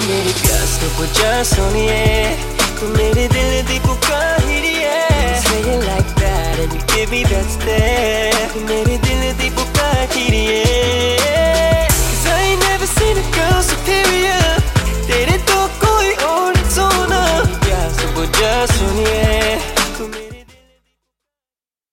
मेरी प्यास तो बुझा सोनिए, तू मेरे दिल दी पुकारिए. Say it like that and you give me that stare. तू मेरे दिल दी पुकारिए.